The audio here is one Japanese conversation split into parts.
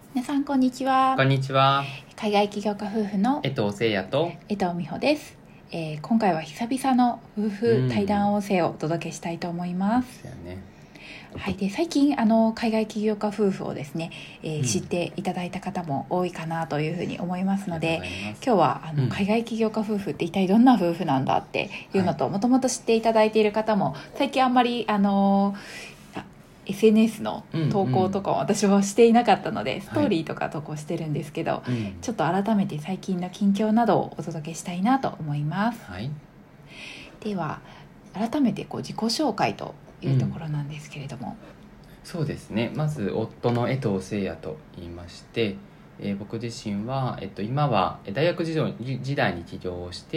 皆さんこんにちは。 こんにちは。 海外起業家夫婦の江藤聖也と江藤美穂です。今回は久々の夫婦対談音声をお届けしたいと思います。はい、で最近海外起業家夫婦をですね、知っていただいた方も多いかなというふうに思いますので、今日は海外起業家夫婦って一体どんな夫婦なんだっていうのと、もともと知っていただいている方も最近あんまりSNS の投稿とかを私はしていなかったので、ストーリーとか投稿してるんですけど、ちょっと改めて最近の近況などをお届けしたいなと思います。では改めて自己紹介というところなんですけれども、 そうですね。まず夫の江藤聖也と言いまして、僕自身は、今は大学時代に起業をして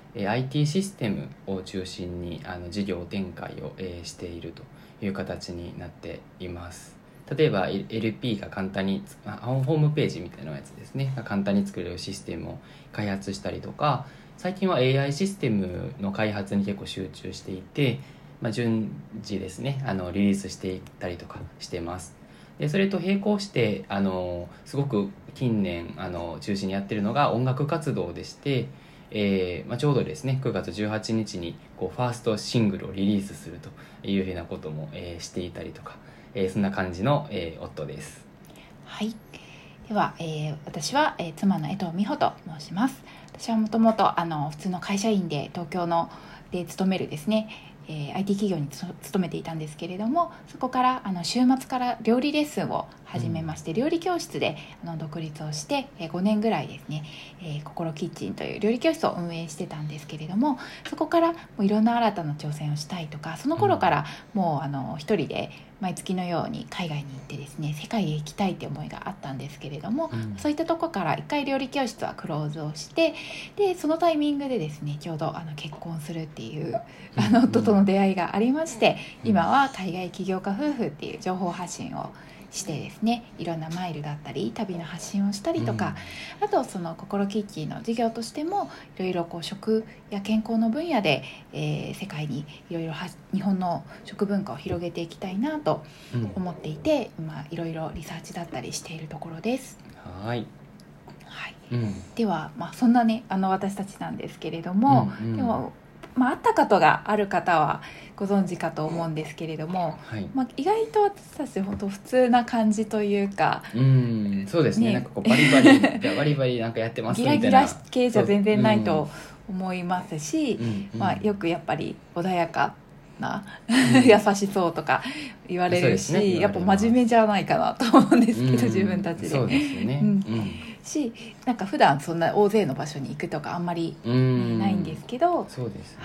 、IT システムを中心に事業展開を、しているという形になっています。例えば LP が簡単にホームページみたいなやつですね、が簡単に作れるシステムを開発したりとか、最近は AI システムの開発に結構集中していて、順次ですねリリースしていったりとかしています。でそれと並行してすごく近年中心にやってるのが音楽活動でして、ちょうどですね9月18日にファーストシングルをリリースするというふうなことも、していたりとか、そんな感じの、夫です。 はい、では、私は、妻の江藤美穂と申します。私はもともと普通の会社員で東京で勤めるですね、IT 企業に勤めていたんですけれども、そこから週末から料理レッスンを始めまして、料理教室で独立をして、5年ぐらいですね、心キッチンという料理教室を運営してたんですけれども、そこからもういろんな新たな挑戦をしたいとか、その頃からもう一人で毎月のように海外に行ってですね、世界へ行きたいって思いがあったんですけれども、そういったところから一回料理教室はクローズをして、でそのタイミングでですね、ちょうど結婚するっていう夫との出会いがありまして、今は海外起業家夫婦っていう情報発信をしてですね、いろんなマイルだったり旅の発信をしたりとか、あとその心キッチンの事業としてもいろいろ食や健康の分野で、世界にいろいろ日本の食文化を広げていきたいなと思っていて、今いろいろリサーチだったりしているところです。 はい、 では、そんなね私たちなんですけれども、でも会ったことがある方はご存知かと思うんですけれども、意外と私たち本当普通な感じというか、 そうですね、なんかバリバリなんかやってますみたいな、 ギラギラ系じゃ全然ないと思いますし、よくやっぱり穏やかな優しそうとか言われるし、やっぱ真面目じゃないかなと思うんですけど、自分たちで。 そうですよね、 し、なんか普段そんな大勢の場所に行くとかあんまりないんですけど、 そうですね、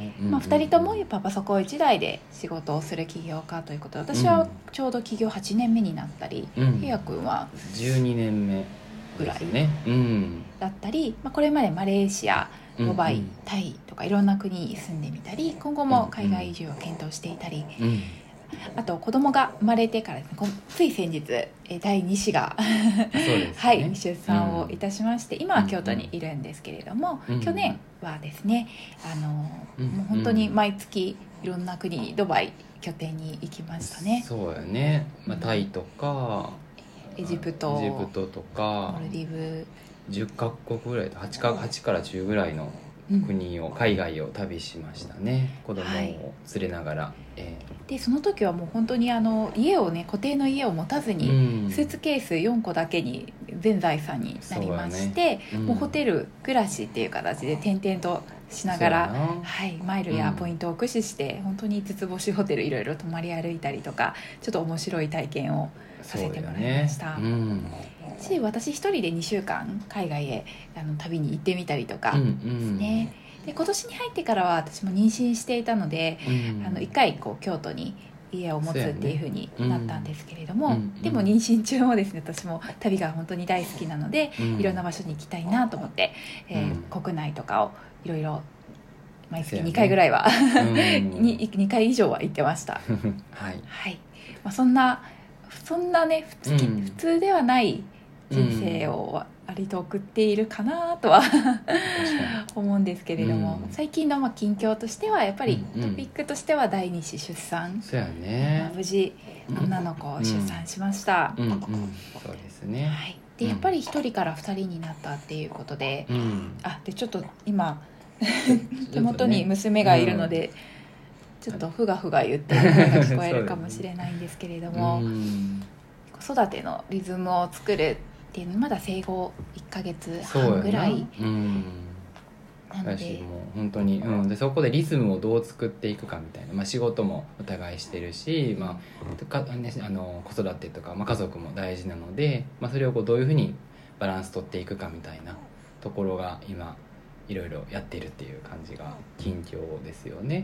2人ともパソコン1台で仕事をする起業家ということで、私はちょうど起業8年目になったり、ひやくんは 12年目ぐらいだったり、これまでマレーシア、ドバイ、タイとかいろんな国に住んでみたり、今後も海外移住を検討していたり、あと子供が生まれてからですね、つい先日第2子が出産をいたしまして、今は京都にいるんですけれども、去年はですねもう本当に毎月いろんな国にドバイ拠点に行きましたね。 そうやね、タイとかエジプトとかモルディブ 10カ国ぐらい、8から10ぐらいの国を、海外を旅しましたね、子供を連れながら、 でその時はもう本当に家をね、固定の家を持たずに、スーツケース4個だけに全財産になりまして、もうホテル暮らしっていう形で転々としながら、マイルやポイントを駆使して、本当に5つ星ホテルいろいろ泊まり歩いたりとか、ちょっと面白い体験をさせてもらいました。私一人で2週間海外へ旅に行ってみたりとかですね。で今年に入ってからは私も妊娠していたので、1回京都に家を持つっていう風になったんですけれども、でも妊娠中もですね、私も旅が本当に大好きなので、いろんな場所に行きたいなと思って、国内とかをいろいろ毎月2回ぐらいは2回以上は行ってました。そんなね普通ではない人生を割と送っているかなとは確かに思うんですけれども、最近の近況としてはやっぱりトうんうんピックとしては第2子出産、 そうやね、 無事女の子を出産しました、 そうですね、 はい、でやっぱり1人から2人になったっていうことで、でちょっと今手元に娘がいるので、ちょっとふがふが言ってる声が聞こえるかもしれないんですけれども、子育てのリズムを作るっていうのまだ生後1ヶ月半ぐらいなので、 もう本当に、でそこでリズムをどう作っていくかみたいな、仕事もお互いしてるし、子育てとか、家族も大事なので、それをどういうふうにバランス取っていくかみたいなところが今いろいろやっているっていう感じが近況ですよね。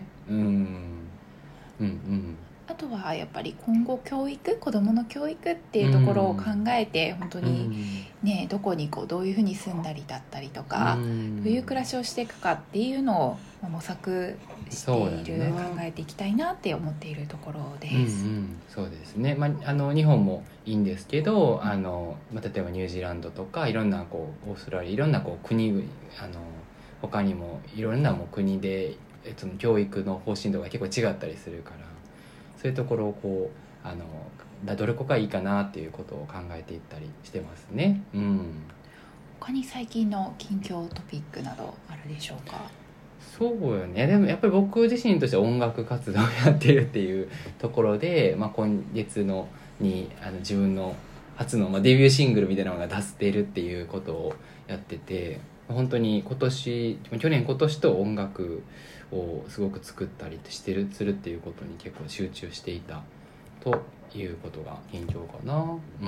あとはやっぱり今後子どもの教育っていうところを考えて、本当にね、どこにどういうふうに住んだりだったりとか、どういう暮らしをしていくかっていうのを模索している、考えていきたいなって思っているところです。 そうですね、日本もいいんですけど、例えばニュージーランドとかいろんなオーストラリアいろんな国々他にもいろんな国でその教育の方針とか結構違ったりするから、そういうところをどれこがいいかなっていうことを考えていったりしてますね。 他に最近の近況トピックなどあるでしょうか？ そうよね。でもやっぱり僕自身としては音楽活動をやってるっていうところで、今月に自分の初の、デビューシングルみたいなのが出してるっていうことをやってて、本当に去年今年と音楽をすごく作ったりするっていうことに結構集中していたということが近況かな。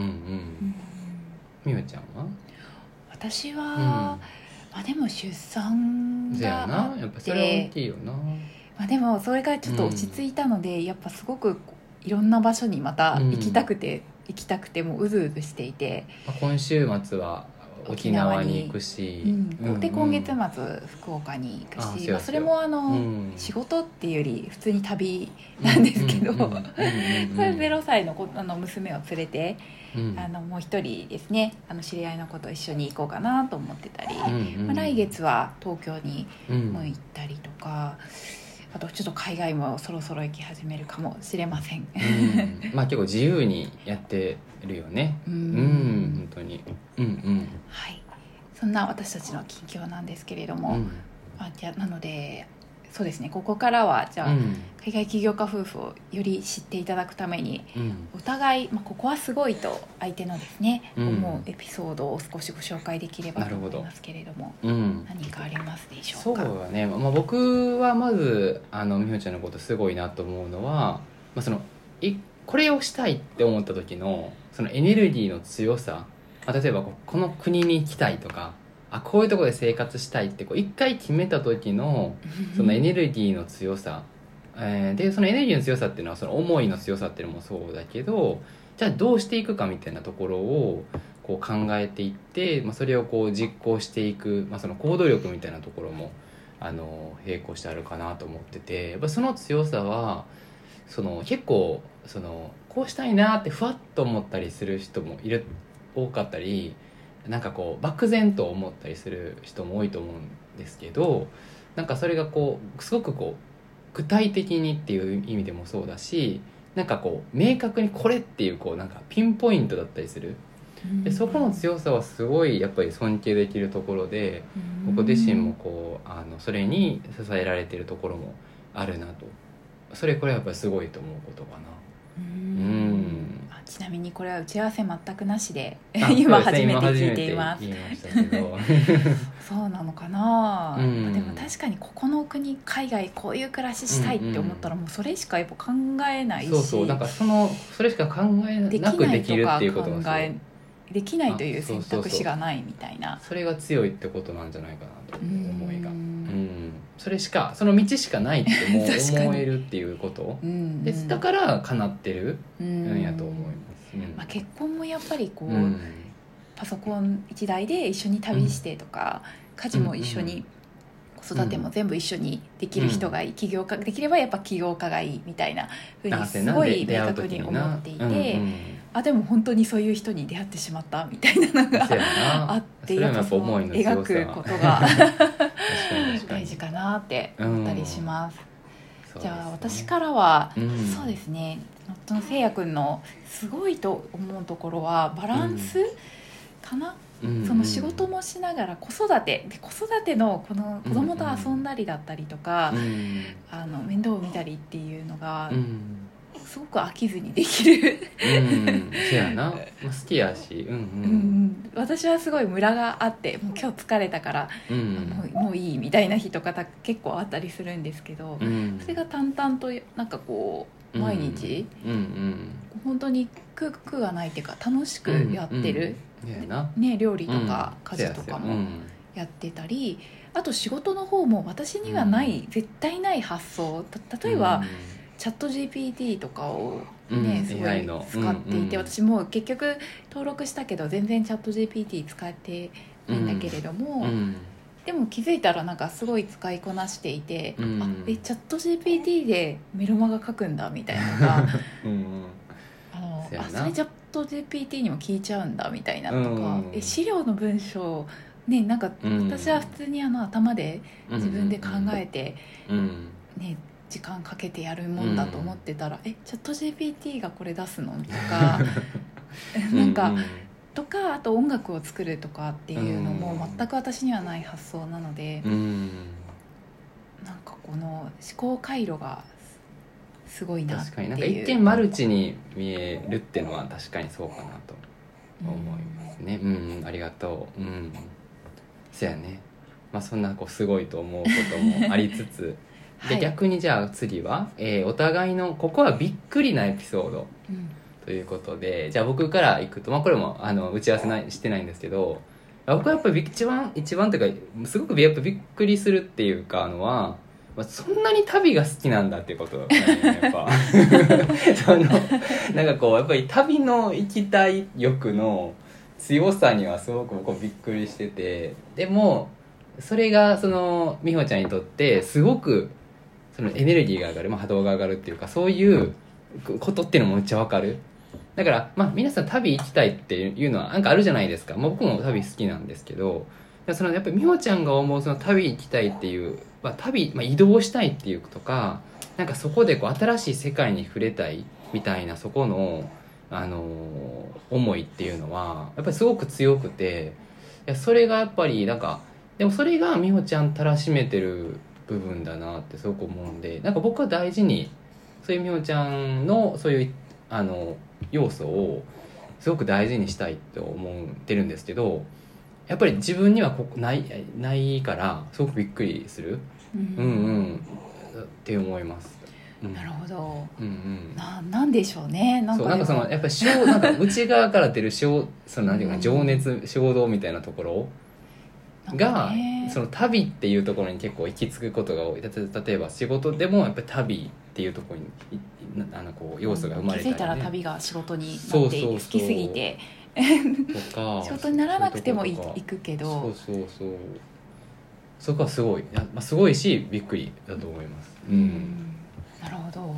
みおちゃんは？ 私は、でも出産があって、 やっぱそれは大きいよな。 でもそれがちょっと落ち着いたので、やっぱすごくいろんな場所にまた行きたくてもうずうずしていて、 今週末は沖縄に行くし、 で今月末福岡に行くし、それも仕事っていうより普通に旅なんですけど、0歳の娘を連れて、もう一人ですね、知り合いの子と一緒に行こうかなと思ってたり、来月は東京にも行ったりとか、あとちょっと海外もそろそろ行き始めるかもしれません。 結構自由にやってるよね。本当に。 はい、そんな私たちの近況なんですけれども、なのでそうですね、ここからはじゃあ、海外起業家夫婦をより知っていただくために、お互い、ここはすごいと相手のですね、思うエピソードを少しご紹介できればと思いますけれども、何かありますでしょうか？ そうだね、僕はまず美穂ちゃんのことすごいなと思うのは、これをしたいって思った時のそのエネルギーの強さ、例えばこの国に行きたいとか、こういうところで生活したいって一回決めた時のそのエネルギーの強さ、でそのエネルギーの強さっていうのはその思いの強さっていうのもそうだけど、じゃあどうしていくかみたいなところを考えていって、それを実行していく、その行動力みたいなところも並行してあるかなと思ってて、やっぱその強さは結構こうしたいなってふわっと思ったりする人も多かったり、漠然と思ったりする人も多いと思うんですけど、それがすごく具体的にっていう意味でもそうだし、明確にこれっていうピンポイントだったりする。でそこの強さはすごいやっぱり尊敬できるところで、僕自身もそれに支えられているところもあるなと。これはやっぱりすごいと思うことかな。 ちなみにこれは打ち合わせ全くなしで今初めて聞いています。 言いましたけどそうなのかな、でも確かにここの国海外こういう暮らししたいって思ったらもうそれしかやっぱ考えないし、 それしか考えなくできるっていうことができないという選択肢がないみたいな、 それが強いってことなんじゃないかなと思いが、その道しかないってもう思えるっていうことです。だから叶ってるんやと思います。 結婚もやっぱりパソコン1台で一緒に旅してとか、家事も一緒に、子育ても全部一緒にできる人がいい、起業家できればやっぱ起業家がいいみたいなふうにすごい明確に思っていて、 あでも本当にそういう人に出会ってしまったみたいなのがそうやなあってそれもやっぱ思いの強さ描くことが確かに確かに大事かなって思ったりします。 そうですねじゃあ私からは、 うんそうですね、夫のせいやくんのすごいと思うところはバランスかな、その仕事もしながら子育てのこの子供と遊んだりだったりとか、面倒を見たりっていうのがすごく飽きずにできるそうやな、まあ好きやし、 私はすごいムラがあってもう今日疲れたから、もういいみたいな日とか結構あったりするんですけど、それが淡々となんかこう毎日、本当に苦がないっていうか楽しくやってる、ね、料理とか家事とかもやってたり、あと仕事の方も私にはない、絶対ない発想、例えば、チャット GPT とかをね、すごい使っていて、私も結局登録したけど全然チャット GPT 使ってないんだけれども、でも気づいたらなんかすごい使いこなしていて、チャット GPT でメルマガ書くんだみたいなのがそれチャット GPT にも聞いちゃうんだみたいなとか、資料の文章ね、なんか私は普通に頭で自分で考えて、ね、時間かけてやるもんだと思ってたら、チャット GPT がこれ出すのとかなんかとか、あと音楽を作るとかっていうのも全く私にはない発想なので、なんかこの思考回路がすごいなっていう。 確かになんか一見マルチに見えるっていうのは確かにそうかなと思いますね。ありがとう。そうやね、まあ、そんなすごいと思うこともありつつで、逆にじゃあ次は、お互いのここはびっくりなエピソードということで、じゃあ僕からいくと、まあ、これも打ち合わせしてないんですけど、僕はやっぱり一番というかすごくやっぱびっくりするっていうかのは、まあ、そんなに旅が好きなんだっていうこと、ね、やっぱなんかこうやっぱり旅の行きたい欲の強さにはすごく僕びっくりしてて、でもそれがその美穂ちゃんにとってすごくそのエネルギーが上がる、波動が上がるっていうか、そういうことっていうのもめっちゃわかる。だから、皆さん旅行きたいっていうのはなんかあるじゃないですか。僕も旅好きなんですけど、そのやっぱり美穂ちゃんが思うその旅行きたいっていう、移動したいっていうとか、なんかそこで新しい世界に触れたいみたいな、そこの思いっていうのはやっぱりすごく強くて、それがやっぱりなんか、でもそれが美穂ちゃんたらしめてる部分だなってすごく思うんで、なんか僕は大事にそういう美穂ちゃんのそういう要素をすごく大事にしたいと思ってるんですけど、やっぱり自分にはないからすごくびっくりする、って思います。 なるほど、なんでしょうね。なんかそのやっぱりなんか内側から出るそのなんていうか情熱、衝動みたいなところが、その旅っていうところに結構行き着くことが多い。例えば仕事でもやっぱり旅っていうところにこう要素が生まれたり、ね、 気づいたら旅が仕事になって好きすぎてとか仕事にならなくても行くけど、 そこはすごい、すごいしびっくりだと思います。 なるほど。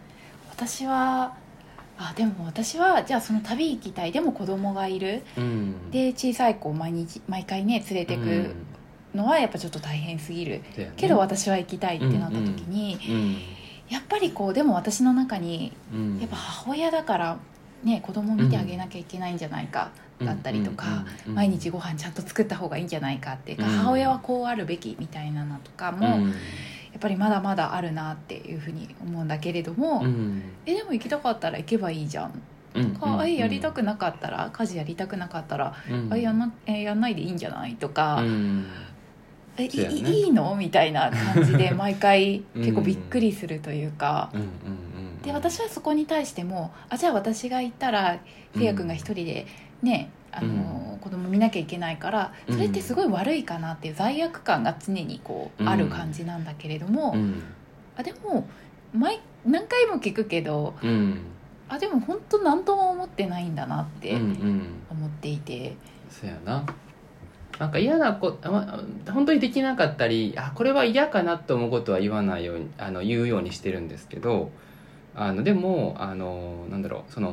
でも私はじゃあその旅行きたい、でも子供がいる、で小さい子を毎回ね連れてくのはやっぱちょっと大変すぎる、けど私は行きたいってなった時に、やっぱりでも私の中にやっぱ母親だからね、子供見てあげなきゃいけないんじゃないかだったりとか、毎日ご飯ちゃんと作った方がいいんじゃないかっていうか、母親はこうあるべきみたいなのとかも、やっぱりまだまだあるなっていうふうに思うんだけれども、でも行きたかったら行けばいいじゃんとか、やりたくなかったら、家事やりたくなかったら、やんないでいいんじゃないとか、いいのみたいな感じで毎回結構びっくりするというか、で私はそこに対してもじゃあ私が行ったらせいやくんが一人でね、子供見なきゃいけないから、それってすごい悪いかなっていう罪悪感が常にある感じなんだけれども、でも何回も聞くけど、でも本当何とも思ってないんだなって思っていて、 そうやな。なんか嫌な本当にできなかったり、これは嫌かなと思うことは言わないように言うようにしてるんですけど、でもなんだろう、その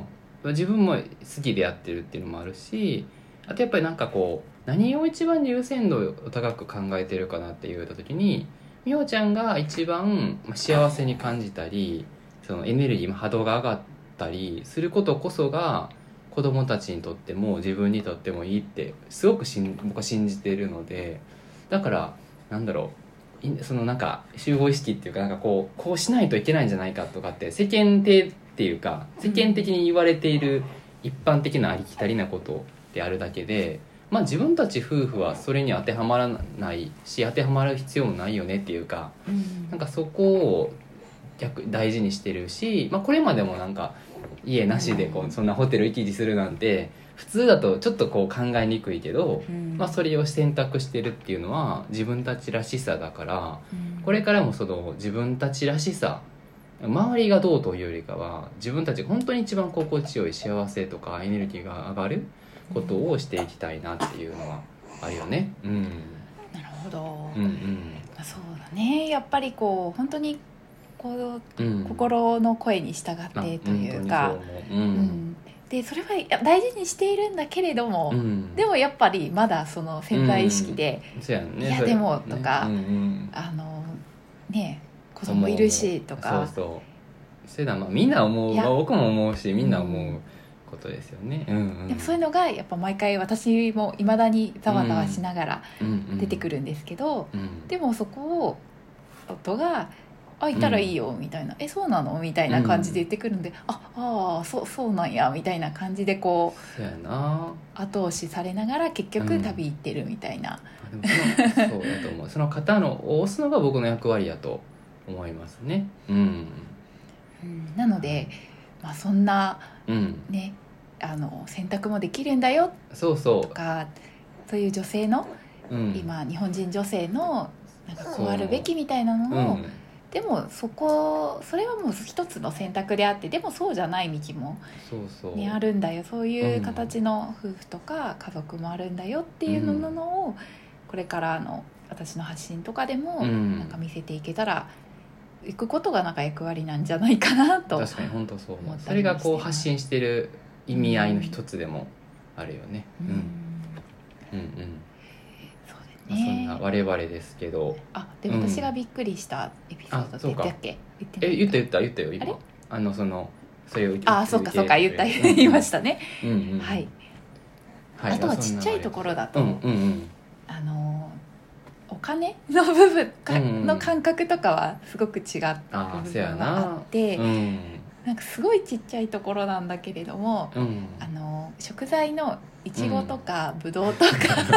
自分も好きでやってるっていうのもあるし、あとやっぱりなんかこう何を一番優先度を高く考えてるかなって言った時に、美穂ちゃんが一番幸せに感じたり、そのエネルギー波動が上がったりすることこそが子供たちにとっても自分にとってもいいってすごく僕は信じているので、だからなんだろう、そのなんか集合意識っていうか、なんかこうしないといけないんじゃないかとかって世間体っていうか世間的に言われている一般的なありきたりなことであるだけで、まあ自分たち夫婦はそれに当てはまらないし当てはまる必要もないよねっていうか、なんかそこを大事にしてるし、まあ、これまでもなんか家なしでそんなホテル行き来するなんて普通だとちょっとこう考えにくいけど、まあ、それを選択してるっていうのは自分たちらしさだから、これからもその自分たちらしさ、周りがどうというよりかは自分たちが本当に一番心地よい幸せとかエネルギーが上がることをしていきたいなっていうのはあるよね。 なるほど、 まあ、そうだね。やっぱりこう本当にこう、心の声に従ってというか、でそれは大事にしているんだけれども、でもやっぱりまだその潜在意識で、いやでもとか、ね、子供いるしとか、 それだ、まあみんな思う、僕も思うしみんな思うことですよね。 でもそういうのがやっぱ毎回私もいまだにざわざわしながら出てくるんですけど、でもそこを夫がいたらいいよみたいな、そうなのみたいな感じで言ってくるんで、そうなんやみたいな感じでこう、 そうやな、 後押しされながら結局旅行ってるみたいな、 でもそうやと思う。その肩を押すのが僕の役割やと思いますね。 なので、まあ、そんな、ね、選択もできるんだよとか、そういう女性の、今日本人女性のなんかこうあるべきみたいなのを、でもそれはもう一つの選択であって、でもそうじゃない道もあるんだよ、そういう形の夫婦とか家族もあるんだよっていうのを、これから私の発信とかでもなんか見せていけたら、行くことがなんか役割なんじゃないかなと。 確かに本当そう思う。それがこう発信してる意味合いの一つでもあるよね。そんな我々ですけど、 で私がびっくりしたエピソードって言ったっけ？ 言ったよ今。それをそうか言いましたね。はい。あとはちっちゃいところだと、お金の部分の感覚とかはすごく違った部分があって、なんかすごいちっちゃいところなんだけれども、食材のいちごとかぶどうとか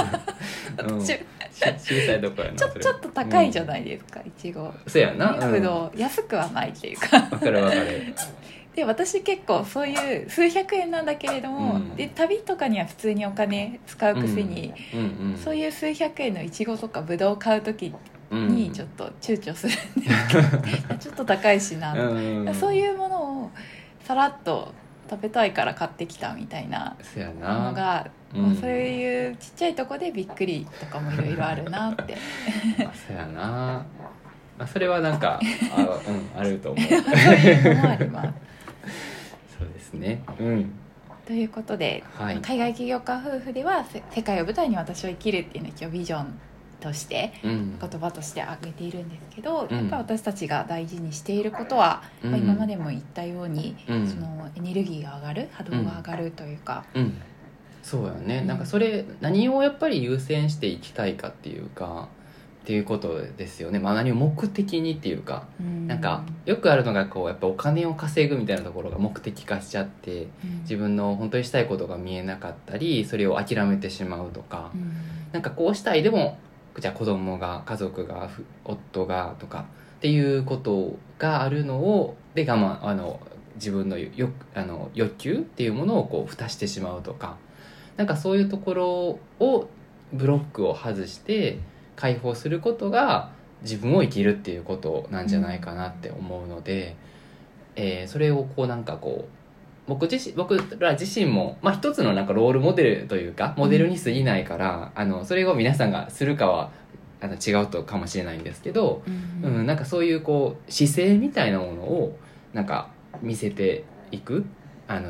小さいところやな、 ちょっと高いじゃないですか、いちご。 そうやな、 ぶどう安くはないっていうか。 わかるで私結構そういう数百円なんだけれども、で旅とかには普通にお金使うくせに、そういう数百円のいちごとかぶどうを買う時にちょっと躊躇するんですけど、ちょっと高いしな、そういうものをさらっと食べたいから買ってきたみたいなのが、そういうちっちゃいとこでびっくりとかもいろいろあるなってそうやな、それはなんかあると思う。 そういうのもあります。 そうですね。 ということで、海外起業家夫婦では世界を舞台に私は生きるっていうのを一応ビジョンとして、言葉として挙げているんですけど、やっぱ私たちが大事にしていることは、今までも言ったように、そのエネルギーが上がる、波動が上がるというか、 そうやね、なんかそれ何をやっぱり優先していきたいかっていうかっていうことですよね。何を目的にっていうか、なんかよくあるのがやっぱお金を稼ぐみたいなところが目的化しちゃって、自分の本当にしたいことが見えなかったり、それを諦めてしまうとか、なんかこうしたい、でもじゃあ子供が家族が夫がとかっていうことがあるのをで自分の欲求っていうものをこう蓋してしまうとか、なんかそういうところをブロックを外して解放することが自分を生きるっていうことなんじゃないかなって思うので、それをこうなんかこう僕ら自身も、一つのなんかロールモデルというかモデルに過ぎないから、それを皆さんがするかは違うとかもしれないんですけど、なんかそういうこう姿勢みたいなものをなんか見せていく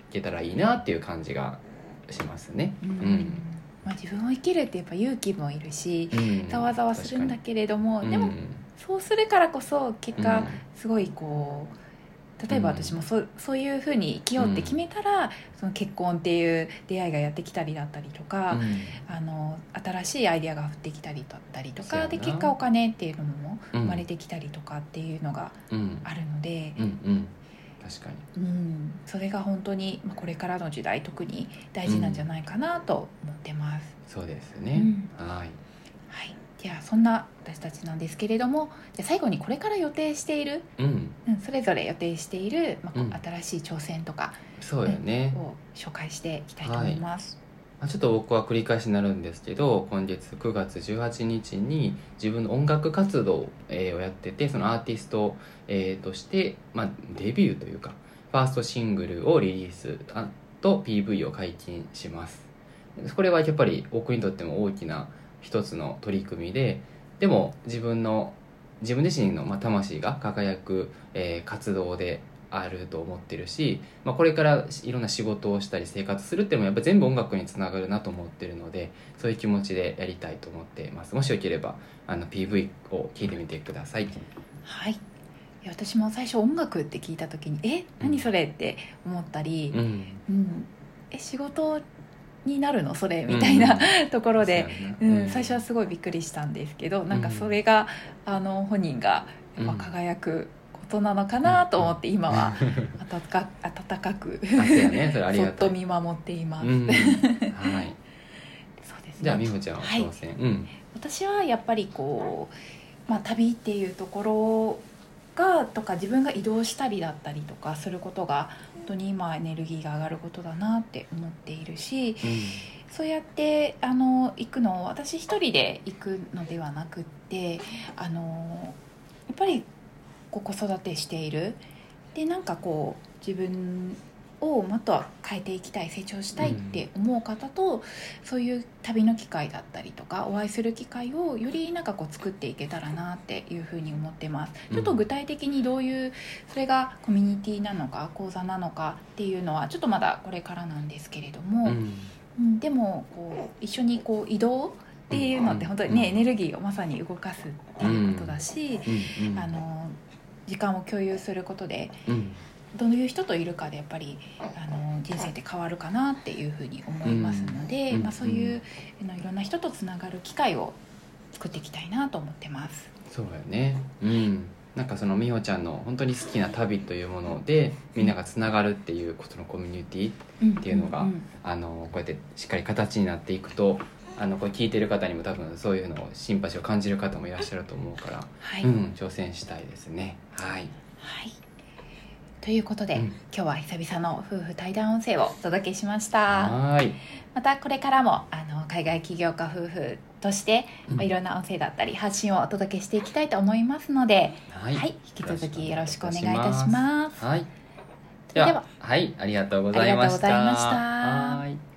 けたらいいなっていう感じがしますね。 まあ、自分を生きるってやっぱ勇気もいるし、ざわざわするんだけれども、でもそうするからこそ結果すごいこう、例えば私もそういうふうに生きようって決めたら、その結婚っていう出会いがやってきたりだったりとか、新しいアイデアが降ってきたりだったりとかで、結果お金っていうのも生まれてきたりとかっていうのがあるので、 確かに、 それが本当にこれからの時代特に大事なんじゃないかなと思ってます。 そうですね、はい、 じゃあそんな私たちなんですけれども、じゃあ最後にこれから予定している、それぞれ予定している、新しい挑戦とか、 そうよね、 を紹介していきたいと思います。 ちょっと僕は繰り返しになるんですけど、今月9月18日に自分の音楽活動をやってて、そのアーティストとして、デビューというかファーストシングルをリリースと PV を解禁します。これはやっぱり僕にとっても大きな一つの取り組みで、でも自分自身の魂が輝く活動であると思ってるし、これからいろんな仕事をしたり生活するっていうのもやっぱ全部音楽につながるなと思ってるので、そういう気持ちでやりたいと思っています。もしよければPV を聴いてみてください。 はい、私も最初音楽って聞いた時に何それって思ったり、仕事になるのそれみたいな、ところで、最初はすごいびっくりしたんですけど、なんかそれが本人がやっぱ輝くことなのかなと思って、今は温かくそっと見守っています。そうですね。 じゃあ美穂ちゃんは挑戦。 私はやっぱりこう、旅っていうところとか自分が移動したりだったりとかすることが本当に今エネルギーが上がることだなって思っているし、そうやって行くのを私一人で行くのではなくって、やっぱり子育てしているで、なんかこう自分をもっと変えていきたい、成長したいって思う方と、そういう旅の機会だったりとかお会いする機会をよりなんかこう作っていけたらなっていうふうに思ってます。ちょっと具体的にどういうそれがコミュニティなのか講座なのかっていうのはちょっとまだこれからなんですけれども、でもこう一緒にこう移動っていうのって本当にね、エネルギーをまさに動かすっていうことだし、時間を共有することで、どういう人といるかでやっぱり人生って変わるかなっていうふうに思いますので、そういういろんな人とつながる機会を作っていきたいなと思ってます。 そうやね、なんかその美穂ちゃんの本当に好きな旅というものでみんながつながるっていうことのコミュニティっていうのが、こうやってしっかり形になっていくと、これ聞いてる方にも多分そういうのをシンパシーを感じる方もいらっしゃると思うから、挑戦したいですね。 ということで、今日は久々の夫婦対談音声をお届けしました。またこれからも海外起業家夫婦として、いろんな音声だったり発信をお届けしていきたいと思いますので、引き続きよろしくお願いいたします。 では、ありがとうございました。